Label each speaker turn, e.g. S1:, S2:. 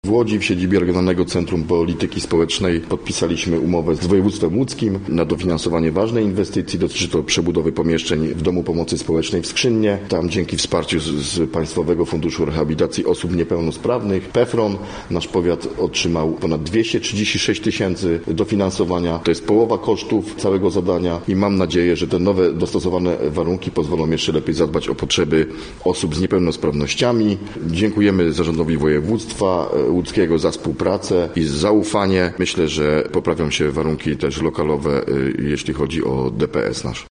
S1: W Łodzi w siedzibie Regionalnego Centrum Polityki Społecznej podpisaliśmy umowę z województwem łódzkim na dofinansowanie ważnej inwestycji. Dotyczy to przebudowy pomieszczeń w Domu Pomocy Społecznej w Skrzynnie. Tam dzięki wsparciu z Państwowego Funduszu Rehabilitacji Osób Niepełnosprawnych PFRON nasz powiat otrzymał ponad 236 tysięcy dofinansowania. To jest połowa kosztów całego zadania i mam nadzieję, że te nowe dostosowane warunki pozwolą jeszcze lepiej zadbać o potrzeby osób z niepełnosprawnościami. Dziękujemy zarządowi województwa łódzkiego za współpracę i zaufanie. Myślę, że poprawią się warunki też lokalowe, jeśli chodzi o DPS nasz.